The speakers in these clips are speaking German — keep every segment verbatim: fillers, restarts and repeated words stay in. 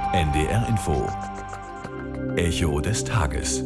N D R Info. Echo des Tages.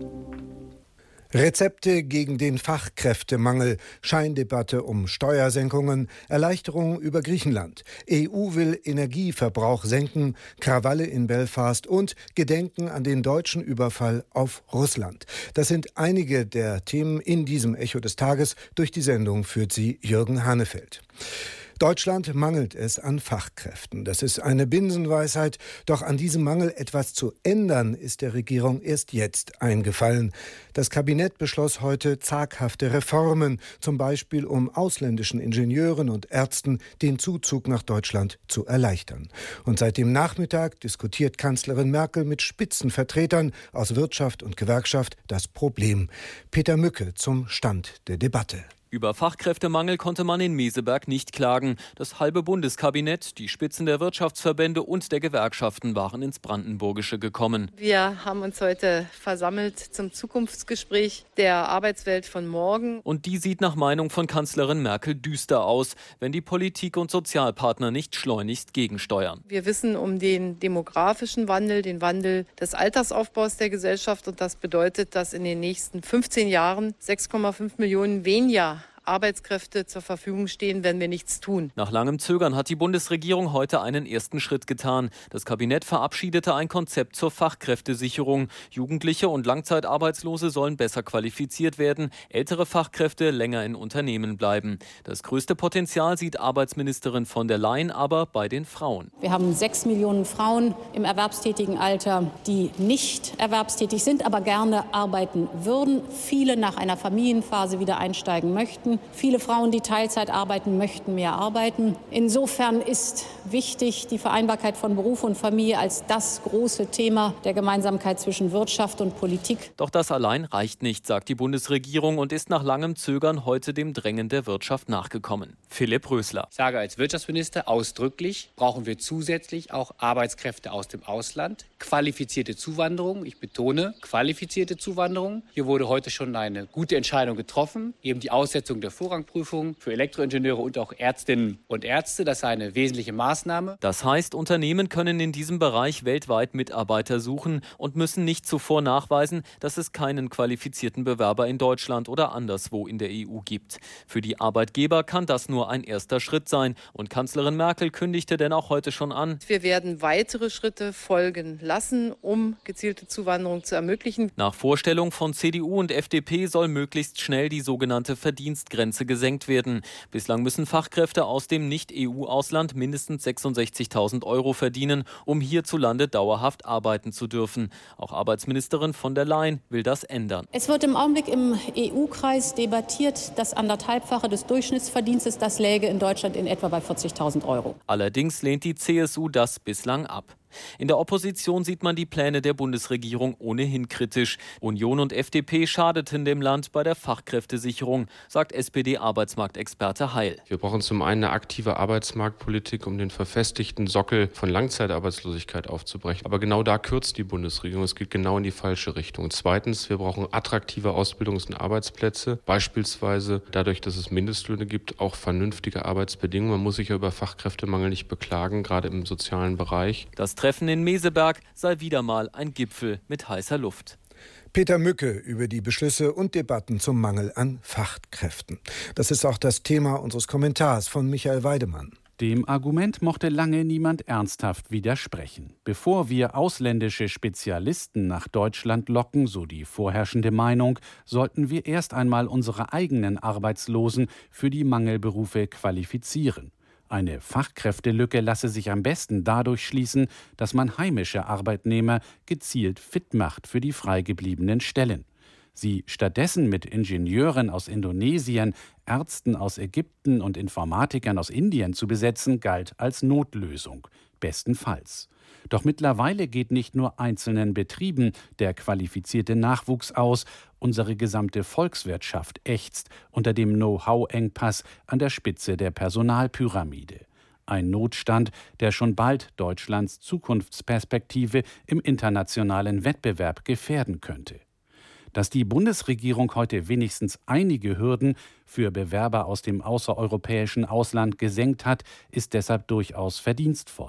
Rezepte gegen den Fachkräftemangel, Scheindebatte um Steuersenkungen, Erleichterungen über Griechenland. E U will Energieverbrauch senken, Krawalle in Belfast und Gedenken an den deutschen Überfall auf Russland. Das sind einige der Themen in diesem Echo des Tages. Durch die Sendung führt sie Jürgen Hanefeld. Deutschland mangelt es an Fachkräften. Das ist eine Binsenweisheit. Doch an diesem Mangel etwas zu ändern, ist der Regierung erst jetzt eingefallen. Das Kabinett beschloss heute zaghafte Reformen, zum Beispiel um ausländischen Ingenieuren und Ärzten den Zuzug nach Deutschland zu erleichtern. Und seit dem Nachmittag diskutiert Kanzlerin Merkel mit Spitzenvertretern aus Wirtschaft und Gewerkschaft das Problem. Peter Mücke zum Stand der Debatte. Über Fachkräftemangel konnte man in Meseberg nicht klagen. Das halbe Bundeskabinett, die Spitzen der Wirtschaftsverbände und der Gewerkschaften waren ins Brandenburgische gekommen. Wir haben uns heute versammelt zum Zukunftsgespräch der Arbeitswelt von morgen. Und die sieht nach Meinung von Kanzlerin Merkel düster aus, wenn die Politik und Sozialpartner nicht schleunigst gegensteuern. Wir wissen um den demografischen Wandel, den Wandel des Altersaufbaus der Gesellschaft. Und das bedeutet, dass in den nächsten fünfzehn Jahren sechs Komma fünf Millionen weniger Arbeitskräfte zur Verfügung stehen, wenn wir nichts tun. Nach langem Zögern hat die Bundesregierung heute einen ersten Schritt getan. Das Kabinett verabschiedete ein Konzept zur Fachkräftesicherung. Jugendliche und Langzeitarbeitslose sollen besser qualifiziert werden, ältere Fachkräfte länger in Unternehmen bleiben. Das größte Potenzial sieht Arbeitsministerin von der Leyen aber bei den Frauen. Wir haben sechs Millionen Frauen im erwerbstätigen Alter, die nicht erwerbstätig sind, aber gerne arbeiten würden. Viele nach einer Familienphase wieder einsteigen möchten. Viele Frauen, die Teilzeit arbeiten, möchten mehr arbeiten. Insofern ist wichtig die Vereinbarkeit von Beruf und Familie als das große Thema der Gemeinsamkeit zwischen Wirtschaft und Politik. Doch das allein reicht nicht, sagt die Bundesregierung und ist nach langem Zögern heute dem Drängen der Wirtschaft nachgekommen. Philipp Rösler. Ich sage als Wirtschaftsminister ausdrücklich, brauchen wir zusätzlich auch Arbeitskräfte aus dem Ausland. Qualifizierte Zuwanderung, ich betone, qualifizierte Zuwanderung. Hier wurde heute schon eine gute Entscheidung getroffen, eben die Aussetzung der Vorrangprüfung für Elektroingenieure und auch Ärztinnen und Ärzte. Das ist eine wesentliche Maßnahme. Das heißt, Unternehmen können in diesem Bereich weltweit Mitarbeiter suchen und müssen nicht zuvor nachweisen, dass es keinen qualifizierten Bewerber in Deutschland oder anderswo in der E U gibt. Für die Arbeitgeber kann das nur ein erster Schritt sein. Und Kanzlerin Merkel kündigte denn auch heute schon an: Wir werden weitere Schritte folgen lassen, um gezielte Zuwanderung zu ermöglichen. Nach Vorstellung von C D U und F D P soll möglichst schnell die sogenannte Verdienstgrenze gesenkt werden. Bislang müssen Fachkräfte aus dem Nicht-E U-Ausland mindestens sechsundsechzigtausend Euro verdienen, um hierzulande dauerhaft arbeiten zu dürfen. Auch Arbeitsministerin von der Leyen will das ändern. Es wird im Augenblick im E U-Kreis debattiert, das anderthalbfache des Durchschnittsverdienstes, das läge in Deutschland in etwa bei vierzigtausend Euro. Allerdings lehnt die C S U das bislang ab. In der Opposition sieht man die Pläne der Bundesregierung ohnehin kritisch. Union und F D P schadeten dem Land bei der Fachkräftesicherung, sagt S P D-Arbeitsmarktexperte Heil. Wir brauchen zum einen eine aktive Arbeitsmarktpolitik, um den verfestigten Sockel von Langzeitarbeitslosigkeit aufzubrechen. Aber genau da kürzt die Bundesregierung. Es geht genau in die falsche Richtung. Zweitens, wir brauchen attraktive Ausbildungs- und Arbeitsplätze. Beispielsweise dadurch, dass es Mindestlöhne gibt, auch vernünftige Arbeitsbedingungen. Man muss sich ja über Fachkräftemangel nicht beklagen, gerade im sozialen Bereich. Das Treffen in Meseberg sei wieder mal ein Gipfel mit heißer Luft. Peter Mücke über die Beschlüsse und Debatten zum Mangel an Fachkräften. Das ist auch das Thema unseres Kommentars von Michael Weidemann. Dem Argument mochte lange niemand ernsthaft widersprechen. Bevor wir ausländische Spezialisten nach Deutschland locken, so die vorherrschende Meinung, sollten wir erst einmal unsere eigenen Arbeitslosen für die Mangelberufe qualifizieren. Eine Fachkräftelücke lasse sich am besten dadurch schließen, dass man heimische Arbeitnehmer gezielt fit macht für die freigebliebenen Stellen. Sie stattdessen mit Ingenieuren aus Indonesien, Ärzten aus Ägypten und Informatikern aus Indien zu besetzen, galt als Notlösung, bestenfalls. Doch mittlerweile geht nicht nur einzelnen Betrieben der qualifizierte Nachwuchs aus, unsere gesamte Volkswirtschaft ächzt unter dem Know-how-Engpass an der Spitze der Personalpyramide. Ein Notstand, der schon bald Deutschlands Zukunftsperspektive im internationalen Wettbewerb gefährden könnte. Dass die Bundesregierung heute wenigstens einige Hürden für Bewerber aus dem außereuropäischen Ausland gesenkt hat, ist deshalb durchaus verdienstvoll.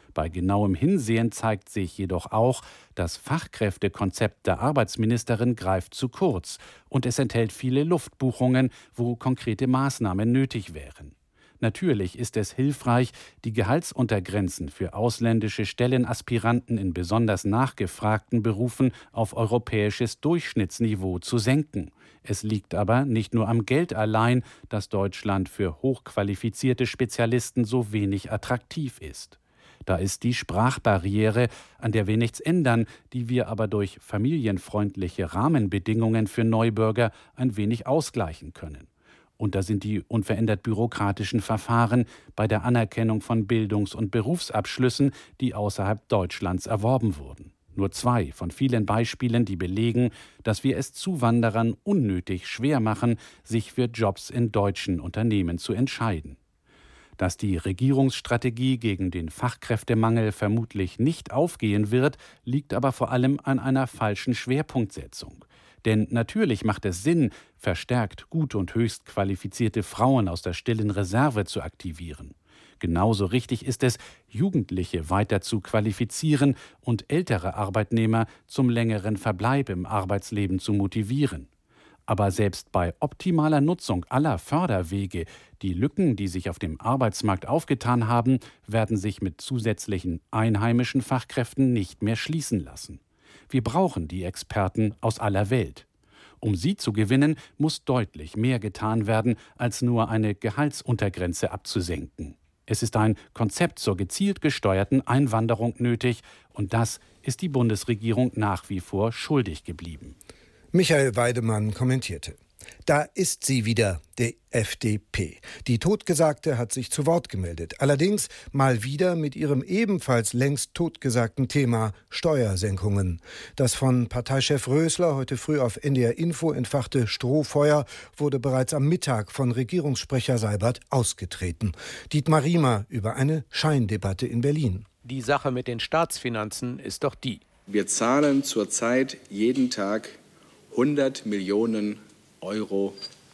Bei genauem Hinsehen zeigt sich jedoch auch, das Fachkräftekonzept der Arbeitsministerin greift zu kurz und es enthält viele Luftbuchungen, wo konkrete Maßnahmen nötig wären. Natürlich ist es hilfreich, die Gehaltsuntergrenzen für ausländische Stellenaspiranten in besonders nachgefragten Berufen auf europäisches Durchschnittsniveau zu senken. Es liegt aber nicht nur am Geld allein, dass Deutschland für hochqualifizierte Spezialisten so wenig attraktiv ist. Da ist die Sprachbarriere, an der wir nichts ändern, die wir aber durch familienfreundliche Rahmenbedingungen für Neubürger ein wenig ausgleichen können. Und da sind die unverändert bürokratischen Verfahren bei der Anerkennung von Bildungs- und Berufsabschlüssen, die außerhalb Deutschlands erworben wurden. Nur zwei von vielen Beispielen, die belegen, dass wir es Zuwanderern unnötig schwer machen, sich für Jobs in deutschen Unternehmen zu entscheiden. Dass die Regierungsstrategie gegen den Fachkräftemangel vermutlich nicht aufgehen wird, liegt aber vor allem an einer falschen Schwerpunktsetzung. Denn natürlich macht es Sinn, verstärkt gut und höchst qualifizierte Frauen aus der stillen Reserve zu aktivieren. Genauso richtig ist es, Jugendliche weiter zu qualifizieren und ältere Arbeitnehmer zum längeren Verbleib im Arbeitsleben zu motivieren. Aber selbst bei optimaler Nutzung aller Förderwege, die Lücken, die sich auf dem Arbeitsmarkt aufgetan haben, werden sich mit zusätzlichen einheimischen Fachkräften nicht mehr schließen lassen. Wir brauchen die Experten aus aller Welt. Um sie zu gewinnen, muss deutlich mehr getan werden, als nur eine Gehaltsuntergrenze abzusenken. Es ist ein Konzept zur gezielt gesteuerten Einwanderung nötig, und das ist die Bundesregierung nach wie vor schuldig geblieben. Michael Weidemann kommentierte. Da ist sie wieder, die F D P. Die Totgesagte hat sich zu Wort gemeldet. Allerdings mal wieder mit ihrem ebenfalls längst totgesagten Thema Steuersenkungen. Das von Parteichef Rösler heute früh auf N D R Info entfachte Strohfeuer wurde bereits am Mittag von Regierungssprecher Seibert ausgetreten. Dietmar Riemer über eine Scheindebatte in Berlin. Die Sache mit den Staatsfinanzen ist doch die: Wir zahlen zurzeit jeden Tag hundert Millionen Euro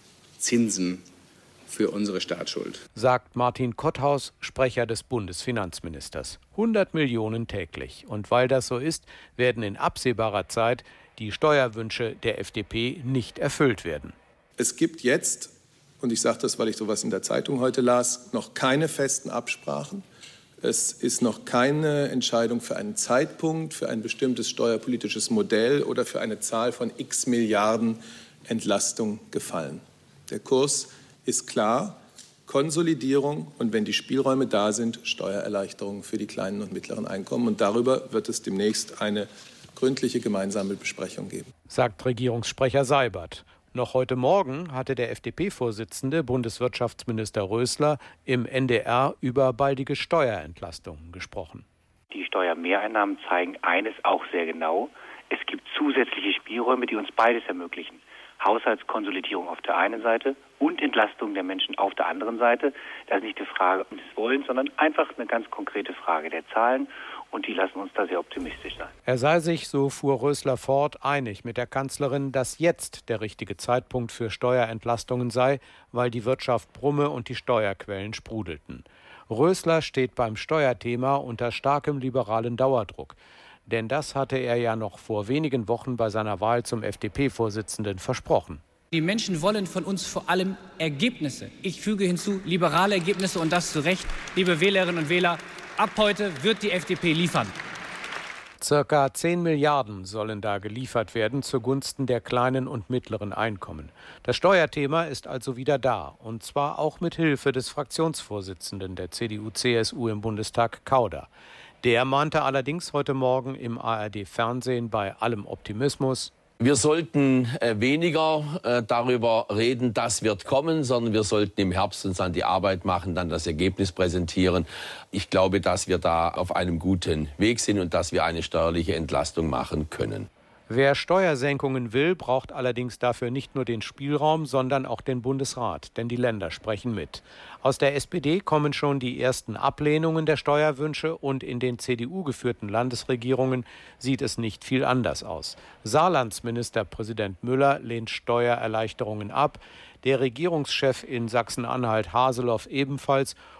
Zinsen für unsere Staatsschuld, sagt Martin Kotthaus, Sprecher des Bundesfinanzministers. hundert Millionen täglich. Und weil das so ist, werden in absehbarer Zeit die Steuerwünsche der F D P nicht erfüllt werden. Es gibt jetzt, und ich sage das, weil ich sowas in der Zeitung heute las, noch keine festen Absprachen. Es ist noch keine Entscheidung für einen Zeitpunkt, für ein bestimmtes steuerpolitisches Modell oder für eine Zahl von x Milliarden Entlastung gefallen. Der Kurs ist klar: Konsolidierung und, wenn die Spielräume da sind, Steuererleichterungen für die kleinen und mittleren Einkommen. Und darüber wird es demnächst eine gründliche gemeinsame Besprechung geben, sagt Regierungssprecher Seibert. Noch heute Morgen hatte der F D P-Vorsitzende, Bundeswirtschaftsminister Rösler, im N D R über baldige Steuerentlastungen gesprochen. Die Steuermehreinnahmen zeigen eines auch sehr genau: Es gibt zusätzliche Spielräume, die uns beides ermöglichen. Haushaltskonsolidierung auf der einen Seite und Entlastung der Menschen auf der anderen Seite. Das ist nicht die Frage des Wollens, sondern einfach eine ganz konkrete Frage der Zahlen. Und die lassen uns da sehr optimistisch sein. Er sei sich, so fuhr Rösler fort, einig mit der Kanzlerin, dass jetzt der richtige Zeitpunkt für Steuerentlastungen sei, weil die Wirtschaft brumme und die Steuerquellen sprudelten. Rösler steht beim Steuerthema unter starkem liberalen Dauerdruck. Denn das hatte er ja noch vor wenigen Wochen bei seiner Wahl zum F D P-Vorsitzenden versprochen. Die Menschen wollen von uns vor allem Ergebnisse. Ich füge hinzu, liberale Ergebnisse, und das zu Recht. Liebe Wählerinnen und Wähler, ab heute wird die F D P liefern. Circa zehn Milliarden sollen da geliefert werden zugunsten der kleinen und mittleren Einkommen. Das Steuerthema ist also wieder da, und zwar auch mit Hilfe des Fraktionsvorsitzenden der C D U C S U im Bundestag, Kauder. Der mahnte allerdings heute Morgen im A R D-Fernsehen bei allem Optimismus: Wir sollten äh, weniger äh, darüber reden, das wird kommen, sondern wir sollten im Herbst uns an die Arbeit machen, dann das Ergebnis präsentieren. Ich glaube, dass wir da auf einem guten Weg sind und dass wir eine steuerliche Entlastung machen können. Wer Steuersenkungen will, braucht allerdings dafür nicht nur den Spielraum, sondern auch den Bundesrat, denn die Länder sprechen mit. Aus der S P D kommen schon die ersten Ablehnungen der Steuerwünsche, und in den C D U-geführten Landesregierungen sieht es nicht viel anders aus. Saarlands Ministerpräsident Müller lehnt Steuererleichterungen ab, der Regierungschef in Sachsen-Anhalt Haseloff ebenfalls,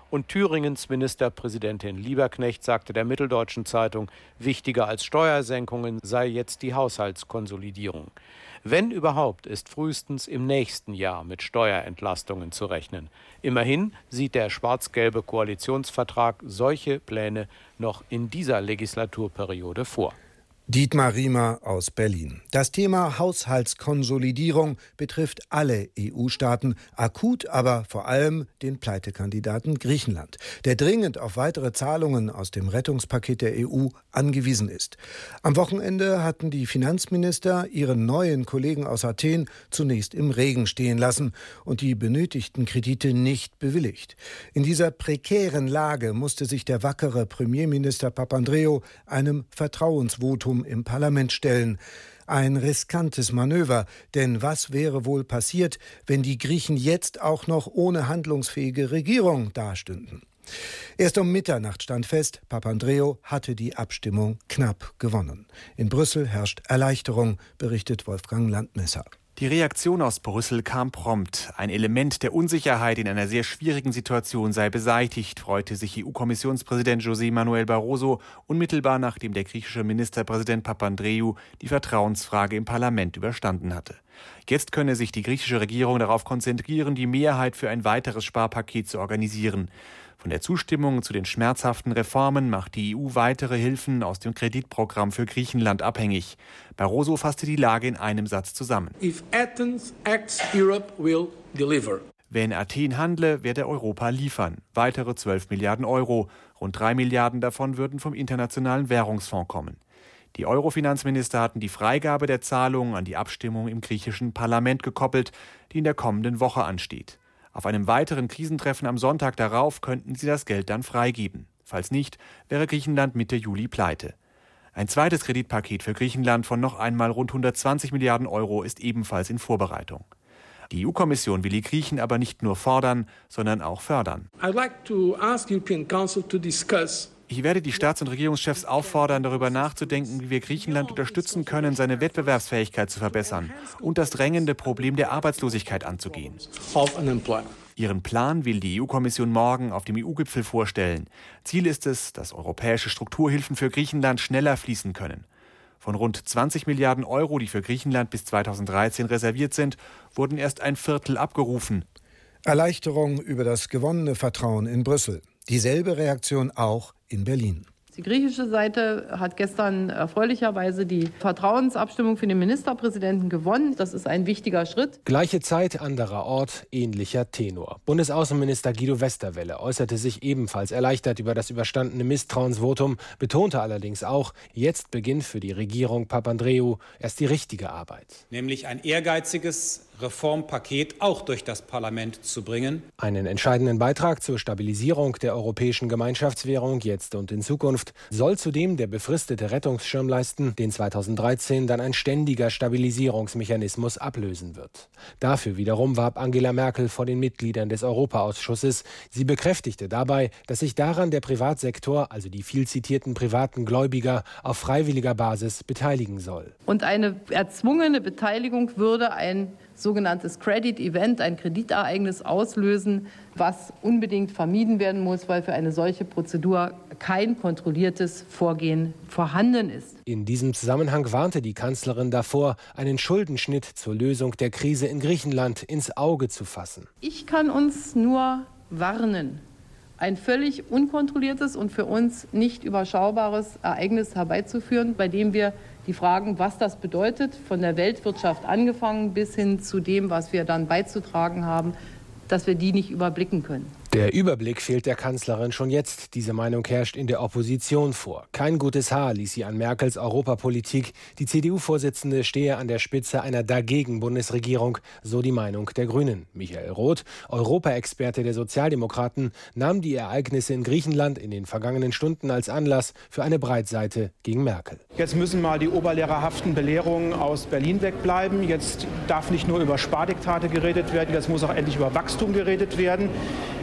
Und Thüringens Ministerpräsidentin Lieberknecht sagte der Mitteldeutschen Zeitung, wichtiger als Steuersenkungen sei jetzt die Haushaltskonsolidierung. Wenn überhaupt, ist frühestens im nächsten Jahr mit Steuerentlastungen zu rechnen. Immerhin sieht der schwarz-gelbe Koalitionsvertrag solche Pläne noch in dieser Legislaturperiode vor. Dietmar Riemer aus Berlin. Das Thema Haushaltskonsolidierung betrifft alle E U-Staaten, akut aber vor allem den Pleitekandidaten Griechenland, der dringend auf weitere Zahlungen aus dem Rettungspaket der E U angewiesen ist. Am Wochenende hatten die Finanzminister ihren neuen Kollegen aus Athen zunächst im Regen stehen lassen und die benötigten Kredite nicht bewilligt. In dieser prekären Lage musste sich der wackere Premierminister Papandreou einem Vertrauensvotum im Parlament stellen. Ein riskantes Manöver, denn was wäre wohl passiert, wenn die Griechen jetzt auch noch ohne handlungsfähige Regierung dastünden? Erst um Mitternacht stand fest, Papandreou hatte die Abstimmung knapp gewonnen. In Brüssel herrscht Erleichterung, berichtet Wolfgang Landmesser. Die Reaktion aus Brüssel kam prompt. Ein Element der Unsicherheit in einer sehr schwierigen Situation sei beseitigt, freute sich E U-Kommissionspräsident José Manuel Barroso unmittelbar nachdem der griechische Ministerpräsident Papandreou die Vertrauensfrage im Parlament überstanden hatte. Jetzt könne sich die griechische Regierung darauf konzentrieren, die Mehrheit für ein weiteres Sparpaket zu organisieren. Von der Zustimmung zu den schmerzhaften Reformen macht die E U weitere Hilfen aus dem Kreditprogramm für Griechenland abhängig. Barroso fasste die Lage in einem Satz zusammen. If Athens acts, Europe will deliver. Wenn Athen handle, werde Europa liefern. Weitere zwölf Milliarden Euro. Rund drei Milliarden davon würden vom Internationalen Währungsfonds kommen. Die Euro-Finanzminister hatten die Freigabe der Zahlungen an die Abstimmung im griechischen Parlament gekoppelt, die in der kommenden Woche ansteht. Auf einem weiteren Krisentreffen am Sonntag darauf könnten sie das Geld dann freigeben. Falls nicht, wäre Griechenland Mitte Juli pleite. Ein zweites Kreditpaket für Griechenland von noch einmal rund hundertzwanzig Milliarden Euro ist ebenfalls in Vorbereitung. Die E U-Kommission will die Griechen aber nicht nur fordern, sondern auch fördern. I'd like to ask the European Council to discuss Ich werde die Staats- und Regierungschefs auffordern, darüber nachzudenken, wie wir Griechenland unterstützen können, seine Wettbewerbsfähigkeit zu verbessern und das drängende Problem der Arbeitslosigkeit anzugehen. Ihren Plan will die E U-Kommission morgen auf dem E U-Gipfel vorstellen. Ziel ist es, dass europäische Strukturhilfen für Griechenland schneller fließen können. Von rund zwanzig Milliarden Euro, die für Griechenland bis zweitausenddreizehn reserviert sind, wurden erst ein Viertel abgerufen. Erleichterung über das gewonnene Vertrauen in Brüssel. Dieselbe Reaktion auch in Berlin. Die griechische Seite hat gestern erfreulicherweise die Vertrauensabstimmung für den Ministerpräsidenten gewonnen. Das ist ein wichtiger Schritt. Gleiche Zeit, anderer Ort, ähnlicher Tenor. Bundesaußenminister Guido Westerwelle äußerte sich ebenfalls erleichtert über das überstandene Misstrauensvotum, betonte allerdings auch, jetzt beginnt für die Regierung Papandreou erst die richtige Arbeit. Nämlich ein ehrgeiziges Reformpaket auch durch das Parlament zu bringen. Einen entscheidenden Beitrag zur Stabilisierung der europäischen Gemeinschaftswährung jetzt und in Zukunft soll zudem der befristete Rettungsschirm leisten, den zweitausenddreizehn dann ein ständiger Stabilisierungsmechanismus ablösen wird. Dafür wiederum warb Angela Merkel vor den Mitgliedern des Europaausschusses. Sie bekräftigte dabei, dass sich daran der Privatsektor, also die viel zitierten privaten Gläubiger, auf freiwilliger Basis beteiligen soll. Und eine erzwungene Beteiligung würde ein sogenanntes Credit Event, ein Kreditereignis auslösen, was unbedingt vermieden werden muss, weil für eine solche Prozedur kein kontrolliertes Vorgehen vorhanden ist. In diesem Zusammenhang warnte die Kanzlerin davor, einen Schuldenschnitt zur Lösung der Krise in Griechenland ins Auge zu fassen. Ich kann uns nur warnen, ein völlig unkontrolliertes und für uns nicht überschaubares Ereignis herbeizuführen, bei dem wir die Fragen, was das bedeutet, von der Weltwirtschaft angefangen bis hin zu dem, was wir dann beizutragen haben, dass wir die nicht überblicken können. Der Überblick fehlt der Kanzlerin schon jetzt. Diese Meinung herrscht in der Opposition vor. Kein gutes Haar ließ sie an Merkels Europapolitik. Die C D U-Vorsitzende stehe an der Spitze einer Dagegen-Bundesregierung, so die Meinung der Grünen. Michael Roth, Europaexperte der Sozialdemokraten, nahm die Ereignisse in Griechenland in den vergangenen Stunden als Anlass für eine Breitseite gegen Merkel. Jetzt müssen mal die oberlehrerhaften Belehrungen aus Berlin wegbleiben. Jetzt darf nicht nur über Spardiktate geredet werden, jetzt muss auch endlich über Wachstum geredet werden.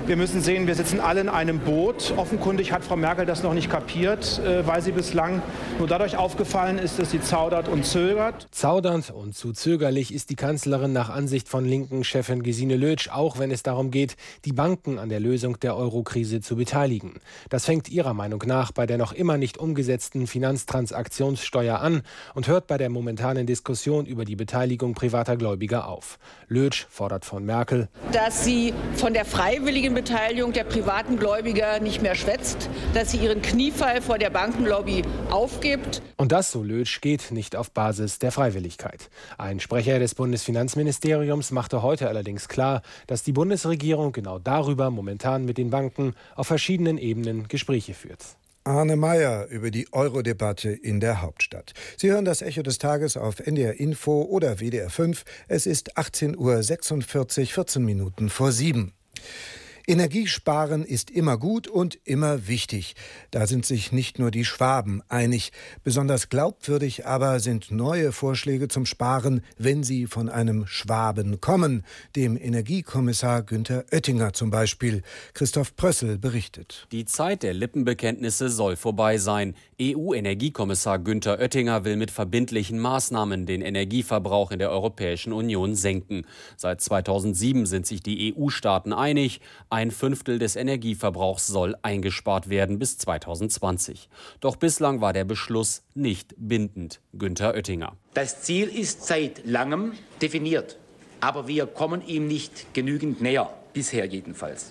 Wir müssen sehen, wir sitzen alle in einem Boot. Offenkundig hat Frau Merkel das noch nicht kapiert, weil sie bislang nur dadurch aufgefallen ist, dass sie zaudert und zögert. Zaudernd und zu zögerlich ist die Kanzlerin nach Ansicht von Linken-Chefin Gesine Lötsch, auch wenn es darum geht, die Banken an der Lösung der Euro-Krise zu beteiligen. Das fängt ihrer Meinung nach bei der noch immer nicht umgesetzten Finanztransaktionssteuer an und hört bei der momentanen Diskussion über die Beteiligung privater Gläubiger auf. Lötsch fordert von Merkel, dass sie von der freiwilligen Beteiligung der privaten Gläubiger nicht mehr schwätzt, dass sie ihren Kniefall vor der Bankenlobby aufgibt. Und das, so Lötsch, geht nicht auf Basis der Freiwilligkeit. Ein Sprecher des Bundesfinanzministeriums machte heute allerdings klar, dass die Bundesregierung genau darüber momentan mit den Banken auf verschiedenen Ebenen Gespräche führt. Arne Meyer über die Euro-Debatte in der Hauptstadt. Sie hören das Echo des Tages auf N D R Info oder W D R fünf. Es ist achtzehn Uhr sechsundvierzig, vierzehn Minuten vor sieben. Energiesparen ist immer gut und immer wichtig. Da sind sich nicht nur die Schwaben einig. Besonders glaubwürdig aber sind neue Vorschläge zum Sparen, wenn sie von einem Schwaben kommen, dem Energiekommissar Günther Oettinger zum Beispiel. Christoph Prössel berichtet. Die Zeit der Lippenbekenntnisse soll vorbei sein. E U-Energiekommissar Günther Oettinger will mit verbindlichen Maßnahmen den Energieverbrauch in der Europäischen Union senken. Seit zweitausendsieben sind sich die E U-Staaten einig. Ein Fünftel des Energieverbrauchs soll eingespart werden bis zweitausendzwanzig. Doch bislang war der Beschluss nicht bindend. Günther Oettinger. Das Ziel ist seit langem definiert, aber wir kommen ihm nicht genügend näher, bisher jedenfalls.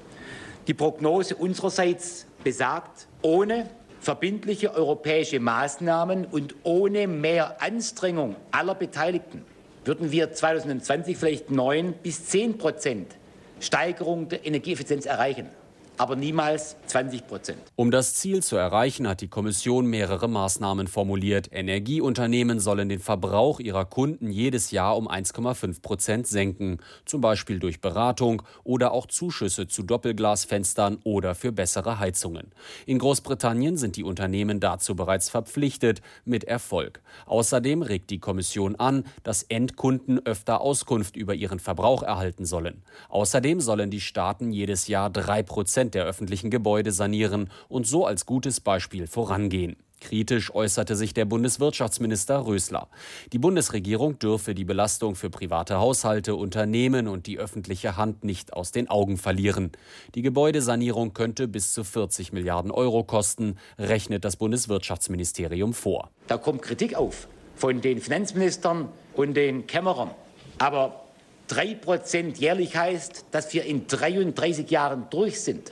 Die Prognose unsererseits besagt, ohne verbindliche europäische Maßnahmen und ohne mehr Anstrengung aller Beteiligten würden wir zweitausendzwanzig vielleicht neun bis zehn Prozent Steigerung der Energieeffizienz erreichen, aber niemals zwanzig Prozent. Um das Ziel zu erreichen, hat die Kommission mehrere Maßnahmen formuliert. Energieunternehmen sollen den Verbrauch ihrer Kunden jedes Jahr um eins Komma fünf Prozent senken, zum Beispiel durch Beratung oder auch Zuschüsse zu Doppelglasfenstern oder für bessere Heizungen. In Großbritannien sind die Unternehmen dazu bereits verpflichtet, mit Erfolg. Außerdem regt die Kommission an, dass Endkunden öfter Auskunft über ihren Verbrauch erhalten sollen. Außerdem sollen die Staaten jedes Jahr drei Prozent der öffentlichen Gebäude sanieren und so als gutes Beispiel vorangehen. Kritisch äußerte sich der Bundeswirtschaftsminister Rösler. Die Bundesregierung dürfe die Belastung für private Haushalte, Unternehmen und die öffentliche Hand nicht aus den Augen verlieren. Die Gebäudesanierung könnte bis zu vierzig Milliarden Euro kosten, rechnet das Bundeswirtschaftsministerium vor. Da kommt Kritik auf von den Finanzministern und den Kämmerern. Aber drei Prozent jährlich heißt, dass wir in dreiunddreißig Jahren durch sind.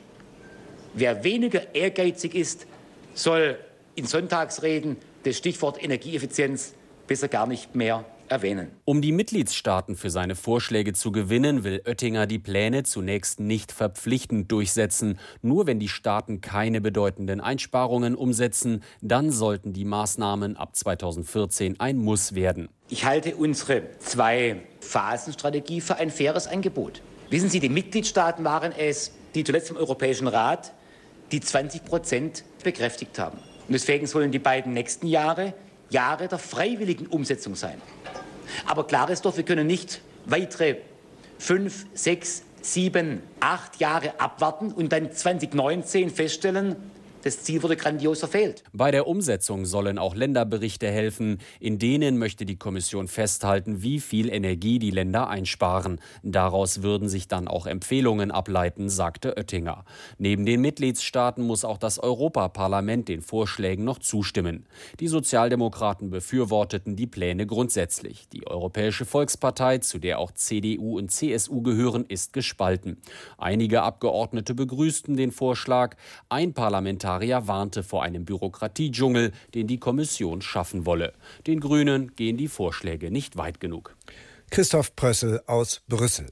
Wer weniger ehrgeizig ist, soll in Sonntagsreden das Stichwort Energieeffizienz besser gar nicht mehr erwähnen. Um die Mitgliedstaaten für seine Vorschläge zu gewinnen, will Oettinger die Pläne zunächst nicht verpflichtend durchsetzen. Nur wenn die Staaten keine bedeutenden Einsparungen umsetzen, dann sollten die Maßnahmen ab zweitausendvierzehn ein Muss werden. Ich halte unsere Zwei-Phasen-Strategie für ein faires Angebot. Wissen Sie, die Mitgliedstaaten waren es, die zuletzt im Europäischen Rat die zwanzig Prozent bekräftigt haben. Und deswegen sollen die beiden nächsten Jahre Jahre der freiwilligen Umsetzung sein. Aber klar ist doch, wir können nicht weitere fünf, sechs, sieben, acht Jahre abwarten und dann zweitausendneunzehn feststellen, das Ziel wurde grandios verfehlt. Bei der Umsetzung sollen auch Länderberichte helfen. In denen möchte die Kommission festhalten, wie viel Energie die Länder einsparen. Daraus würden sich dann auch Empfehlungen ableiten, sagte Oettinger. Neben den Mitgliedstaaten muss auch das Europaparlament den Vorschlägen noch zustimmen. Die Sozialdemokraten befürworteten die Pläne grundsätzlich. Die Europäische Volkspartei, zu der auch C D U und C S U gehören, ist gespalten. Einige Abgeordnete begrüßten den Vorschlag. Ein Parlamentarier warnte vor einem Bürokratiedschungel, den die Kommission schaffen wolle. Den Grünen gehen die Vorschläge nicht weit genug. Christoph Prössel aus Brüssel.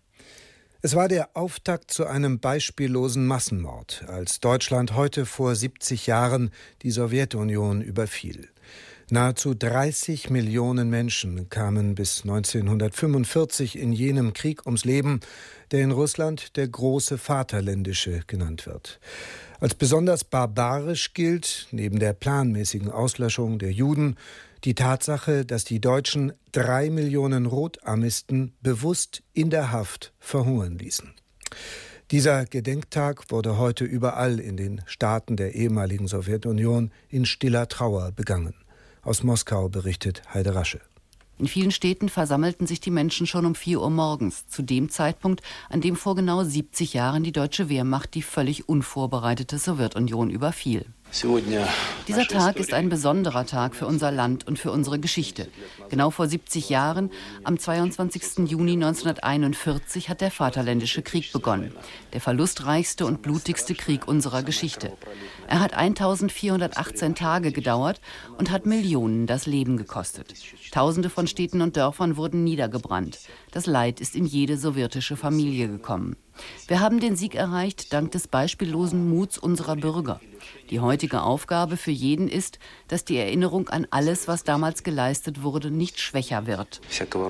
Es war der Auftakt zu einem beispiellosen Massenmord, als Deutschland heute vor siebzig Jahren die Sowjetunion überfiel. Nahezu dreißig Millionen Menschen kamen bis neunzehnhundertfünfundvierzig in jenem Krieg ums Leben, der in Russland der große Vaterländische genannt wird. Als besonders barbarisch gilt, neben der planmäßigen Auslöschung der Juden, die Tatsache, dass die Deutschen drei Millionen Rotarmisten bewusst in der Haft verhungern ließen. Dieser Gedenktag wurde heute überall in den Staaten der ehemaligen Sowjetunion in stiller Trauer begangen. Aus Moskau berichtet Heide Rasche. In vielen Städten versammelten sich die Menschen schon um vier Uhr morgens, zu dem Zeitpunkt, an dem vor genau siebzig Jahren die deutsche Wehrmacht die völlig unvorbereitete Sowjetunion überfiel. Dieser Tag ist ein besonderer Tag für unser Land und für unsere Geschichte. Genau vor siebzig Jahren, am zweiundzwanzigsten Juni neunzehnhunderteinundvierzig, hat der Vaterländische Krieg begonnen. Der verlustreichste und blutigste Krieg unserer Geschichte. Er hat eintausendvierhundertachtzehn Tage gedauert und hat Millionen das Leben gekostet. Tausende von Städten und Dörfern wurden niedergebrannt. Das Leid ist in jede sowjetische Familie gekommen. Wir haben den Sieg erreicht dank des beispiellosen Muts unserer Bürger. Die heutige Aufgabe für jeden ist, dass die Erinnerung an alles, was damals geleistet wurde, nicht schwächer wird,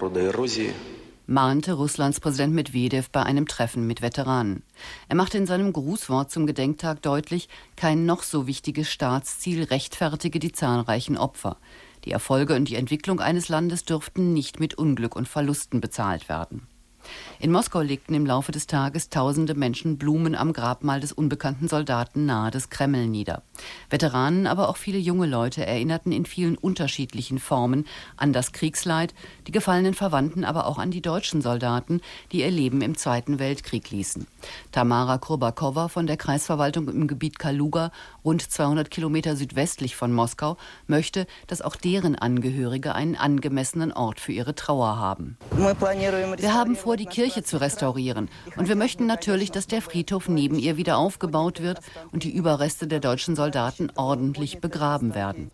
mahnte Russlands Präsident Medwedew bei einem Treffen mit Veteranen. Er machte in seinem Grußwort zum Gedenktag deutlich, kein noch so wichtiges Staatsziel rechtfertige die zahlreichen Opfer. Die Erfolge und die Entwicklung eines Landes dürften nicht mit Unglück und Verlusten bezahlt werden. In Moskau legten im Laufe des Tages tausende Menschen Blumen am Grabmal des unbekannten Soldaten nahe des Kreml nieder. Veteranen, aber auch viele junge Leute erinnerten in vielen unterschiedlichen Formen an das Kriegsleid, die gefallenen Verwandten, aber auch an die deutschen Soldaten, die ihr Leben im Zweiten Weltkrieg ließen. Tamara Kurbakowa von der Kreisverwaltung im Gebiet Kaluga, rund zweihundert Kilometer südwestlich von Moskau, möchte, dass auch deren Angehörige einen angemessenen Ort für ihre Trauer haben. Wir haben vor, die Kirche zu restaurieren. Und wir möchten natürlich, dass der Friedhof neben ihr wieder aufgebaut wird und die Überreste der deutschen Soldaten ordentlich begraben werden.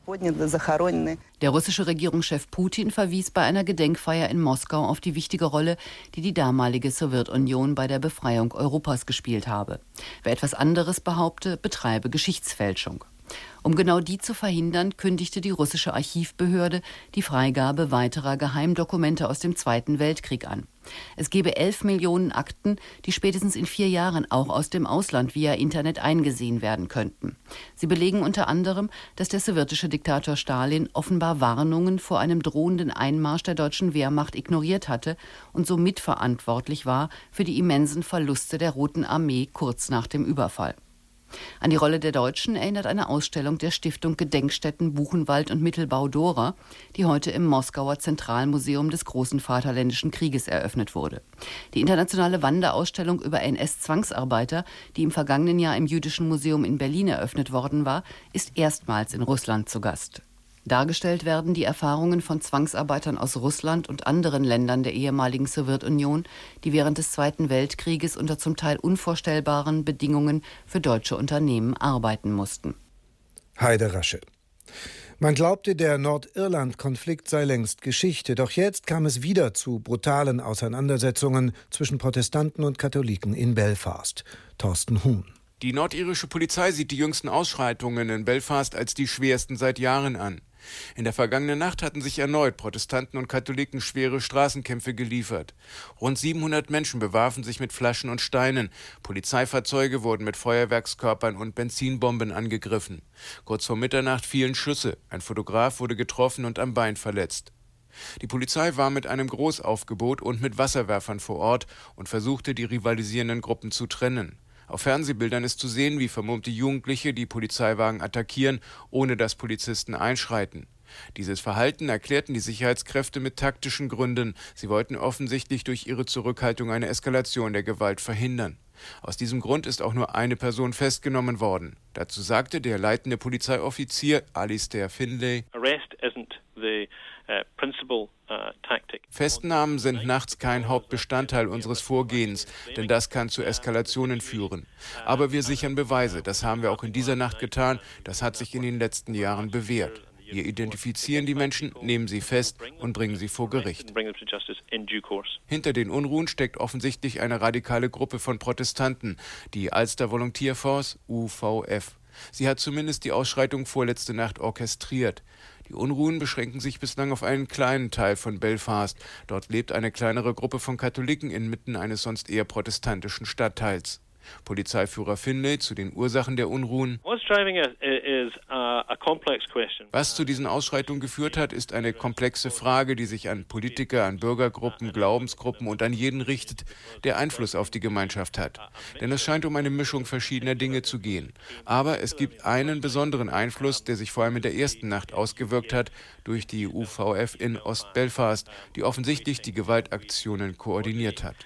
Der russische Regierungschef Putin verwies bei einer Gedenkfeier in Moskau auf die wichtige Rolle, die die damalige Sowjetunion bei der Befreiung Europas gespielt habe. Wer etwas anderes behaupte, betreibe Geschichtsfälschung. Um genau die zu verhindern, kündigte die russische Archivbehörde die Freigabe weiterer Geheimdokumente aus dem Zweiten Weltkrieg an. Es gebe elf Millionen Akten, die spätestens in vier Jahren auch aus dem Ausland via Internet eingesehen werden könnten. Sie belegen unter anderem, dass der sowjetische Diktator Stalin offenbar Warnungen vor einem drohenden Einmarsch der deutschen Wehrmacht ignoriert hatte und so mitverantwortlich war für die immensen Verluste der Roten Armee kurz nach dem Überfall. An die Rolle der Deutschen erinnert eine Ausstellung der Stiftung Gedenkstätten Buchenwald und Mittelbau Dora, die heute im Moskauer Zentralmuseum des Großen Vaterländischen Krieges eröffnet wurde. Die internationale Wanderausstellung über N S-Zwangsarbeiter, die im vergangenen Jahr im Jüdischen Museum in Berlin eröffnet worden war, ist erstmals in Russland zu Gast. Dargestellt werden die Erfahrungen von Zwangsarbeitern aus Russland und anderen Ländern der ehemaligen Sowjetunion, die während des Zweiten Weltkrieges unter zum Teil unvorstellbaren Bedingungen für deutsche Unternehmen arbeiten mussten. Heide Rasche. Man glaubte, der Nordirland-Konflikt sei längst Geschichte, doch jetzt kam es wieder zu brutalen Auseinandersetzungen zwischen Protestanten und Katholiken in Belfast. Thorsten Huhn. Die nordirische Polizei sieht die jüngsten Ausschreitungen in Belfast als die schwersten seit Jahren an. In der vergangenen Nacht hatten sich erneut Protestanten und Katholiken schwere Straßenkämpfe geliefert. Rund siebenhundert Menschen bewarfen sich mit Flaschen und Steinen. Polizeifahrzeuge wurden mit Feuerwerkskörpern und Benzinbomben angegriffen. Kurz vor Mitternacht fielen Schüsse. Ein Fotograf wurde getroffen und am Bein verletzt. Die Polizei war mit einem Großaufgebot und mit Wasserwerfern vor Ort und versuchte, die rivalisierenden Gruppen zu trennen. Auf Fernsehbildern ist zu sehen, wie vermummte Jugendliche die Polizeiwagen attackieren, ohne dass Polizisten einschreiten. Dieses Verhalten erklärten die Sicherheitskräfte mit taktischen Gründen. Sie wollten offensichtlich durch ihre Zurückhaltung eine Eskalation der Gewalt verhindern. Aus diesem Grund ist auch nur eine Person festgenommen worden. Dazu sagte der leitende Polizeioffizier Alistair Finlay: Arrest isn't the uh, principal Festnahmen sind nachts kein Hauptbestandteil unseres Vorgehens, denn das kann zu Eskalationen führen. Aber wir sichern Beweise, das haben wir auch in dieser Nacht getan, das hat sich in den letzten Jahren bewährt. Wir identifizieren die Menschen, nehmen sie fest und bringen sie vor Gericht. Hinter den Unruhen steckt offensichtlich eine radikale Gruppe von Protestanten, die Ulster Volunteer Force, U V F. Sie hat zumindest die Ausschreitung vorletzte Nacht orchestriert. Die Unruhen beschränken sich bislang auf einen kleinen Teil von Belfast. Dort lebt eine kleinere Gruppe von Katholiken inmitten eines sonst eher protestantischen Stadtteils. Polizeiführer Finlay zu den Ursachen der Unruhen. Was zu diesen Ausschreitungen geführt hat, ist eine komplexe Frage, die sich an Politiker, an Bürgergruppen, Glaubensgruppen und an jeden richtet, der Einfluss auf die Gemeinschaft hat. Denn es scheint um eine Mischung verschiedener Dinge zu gehen. Aber es gibt einen besonderen Einfluss, der sich vor allem in der ersten Nacht ausgewirkt hat, durch die U V F in Ost-Belfast, die offensichtlich die Gewaltaktionen koordiniert hat.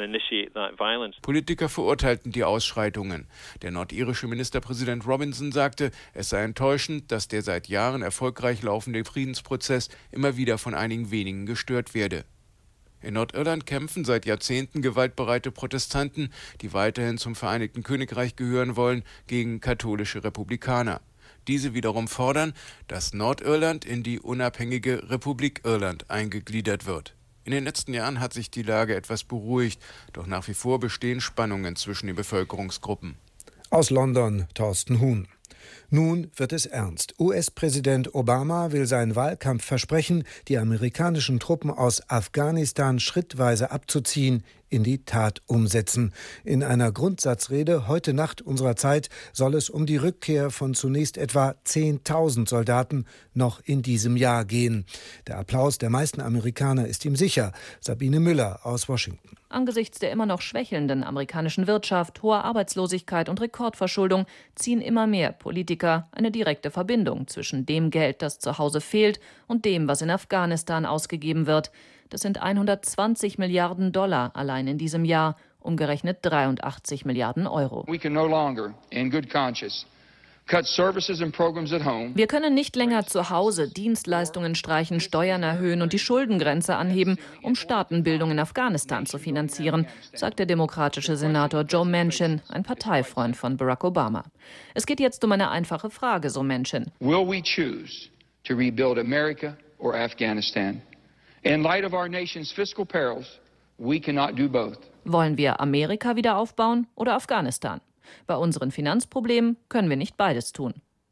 Politiker verurteilten die Ausschreitungen. Der nordirische Ministerpräsident Robinson sagte, es sei enttäuschend, dass der seit Jahren erfolgreich laufende Friedensprozess immer wieder von einigen wenigen gestört werde. In Nordirland kämpfen seit Jahrzehnten gewaltbereite Protestanten, die weiterhin zum Vereinigten Königreich gehören wollen, gegen katholische Republikaner. Diese wiederum fordern, dass Nordirland in die unabhängige Republik Irland eingegliedert wird. In den letzten Jahren hat sich die Lage etwas beruhigt, doch nach wie vor bestehen Spannungen zwischen den Bevölkerungsgruppen. Aus London, Thorsten Huhn. Nun wird es ernst. U S-Präsident Obama will sein Wahlkampfversprechen, die amerikanischen Truppen aus Afghanistan schrittweise abzuziehen, in die Tat umsetzen. In einer Grundsatzrede heute Nacht unserer Zeit soll es um die Rückkehr von zunächst etwa zehntausend Soldaten noch in diesem Jahr gehen. Der Applaus der meisten Amerikaner ist ihm sicher. Sabine Müller aus Washington. Angesichts der immer noch schwächelnden amerikanischen Wirtschaft, hoher Arbeitslosigkeit und Rekordverschuldung ziehen immer mehr Politiker eine direkte Verbindung zwischen dem Geld, das zu Hause fehlt, und dem, was in Afghanistan ausgegeben wird. Das sind hundertzwanzig Milliarden Dollar allein in diesem Jahr, umgerechnet dreiundachtzig Milliarden Euro. We can no longer, in good conscience, cut services and programs at home. Wir können nicht länger zu Hause Dienstleistungen streichen, Steuern erhöhen und die Schuldengrenze anheben, um Staatenbildung in Afghanistan zu finanzieren, sagt der demokratische Senator Joe Manchin, ein Parteifreund von Barack Obama. Es geht jetzt um eine einfache Frage, so Manchin. Will we choose to rebuild America or Afghanistan? In light of our nation's fiscal perils, we cannot do both. Wollen wir Amerika wieder aufbauen oder Afghanistan? Bei unseren Finanzproblemen können wir nicht beides tun.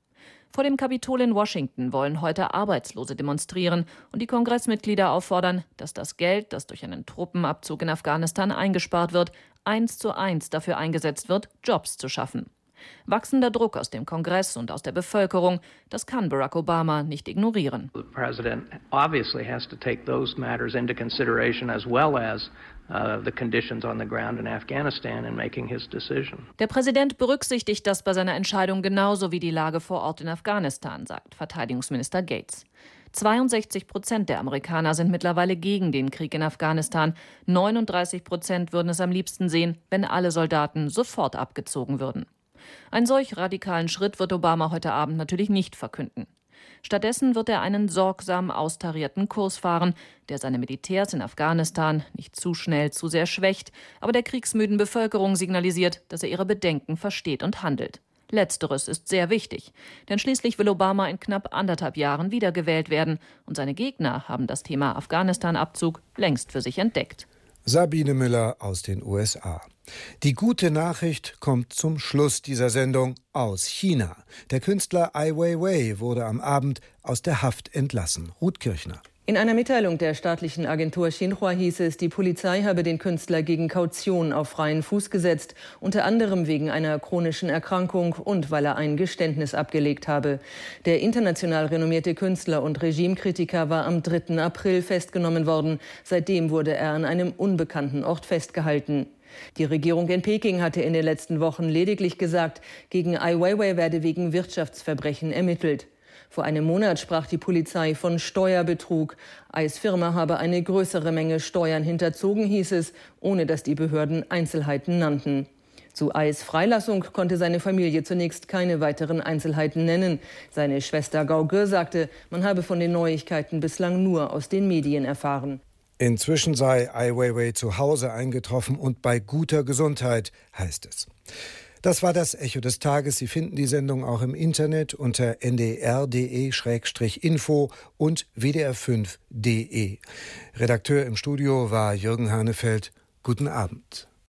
Vor dem Kapitol in Washington wollen heute Arbeitslose demonstrieren und die Kongressmitglieder auffordern, dass das Geld, das durch einen Truppenabzug in Afghanistan eingespart wird, eins zu eins dafür eingesetzt wird, Jobs zu schaffen. Wachsender Druck aus dem Kongress und aus der Bevölkerung, das kann Barack Obama nicht ignorieren. The president obviously has to take those matters into consideration as well as uh, the conditions on the ground in Afghanistan in making his decision. Der Präsident berücksichtigt das bei seiner Entscheidung genauso wie die Lage vor Ort in Afghanistan, sagt Verteidigungsminister Gates. zweiundsechzig Prozent der Amerikaner sind mittlerweile gegen den Krieg in Afghanistan. neununddreißig Prozent würden es am liebsten sehen, wenn alle Soldaten sofort abgezogen würden. Einen solch radikalen Schritt wird Obama heute Abend natürlich nicht verkünden. Stattdessen wird er einen sorgsam austarierten Kurs fahren, der seine Militärs in Afghanistan nicht zu schnell zu sehr schwächt, aber der kriegsmüden Bevölkerung signalisiert, dass er ihre Bedenken versteht und handelt. Letzteres ist sehr wichtig, denn schließlich will Obama in knapp anderthalb Jahren wiedergewählt werden und seine Gegner haben das Thema Afghanistan-Abzug längst für sich entdeckt. Sabine Müller aus den U S A. Die gute Nachricht kommt zum Schluss dieser Sendung aus China. Der Künstler Ai Weiwei wurde am Abend aus der Haft entlassen. Ruth Kirchner. In einer Mitteilung der staatlichen Agentur Xinhua hieß es, die Polizei habe den Künstler gegen Kaution auf freien Fuß gesetzt, unter anderem wegen einer chronischen Erkrankung und weil er ein Geständnis abgelegt habe. Der international renommierte Künstler und Regimekritiker war am dritten April festgenommen worden. Seitdem wurde er an einem unbekannten Ort festgehalten. Die Regierung in Peking hatte in den letzten Wochen lediglich gesagt, gegen Ai Weiwei werde wegen Wirtschaftsverbrechen ermittelt. Vor einem Monat sprach die Polizei von Steuerbetrug. Ais Firma habe eine größere Menge Steuern hinterzogen, hieß es, ohne dass die Behörden Einzelheiten nannten. Zu Ais Freilassung konnte seine Familie zunächst keine weiteren Einzelheiten nennen. Seine Schwester Gao Ge sagte, man habe von den Neuigkeiten bislang nur aus den Medien erfahren. Inzwischen sei Ai Weiwei zu Hause eingetroffen und bei guter Gesundheit, heißt es. Das war das Echo des Tages. Sie finden die Sendung auch im Internet unter n d r punkt d e Schrägstrich info und w d r fünf punkt d e. Redakteur im Studio war Jürgen Hanefeld. Guten Abend.